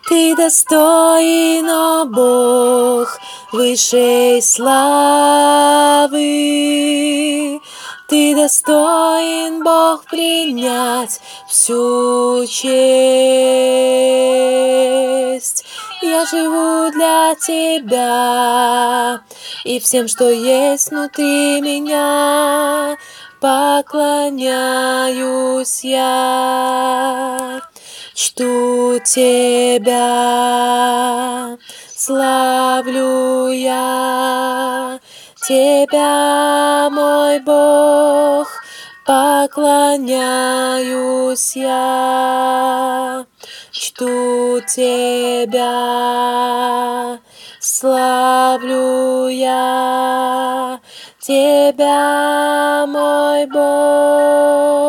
Ты достоин, о Бог, высшей славы. Ты достоин, Бог, принять всю честь. Я живу для Тебя, и всем, что есть внутри меня, поклоняюсь я. Чту Тебя, славлю я Тебя, мой Бог, поклоняюсь я. Чту Тебя, славлю я Тебя, мой Бог.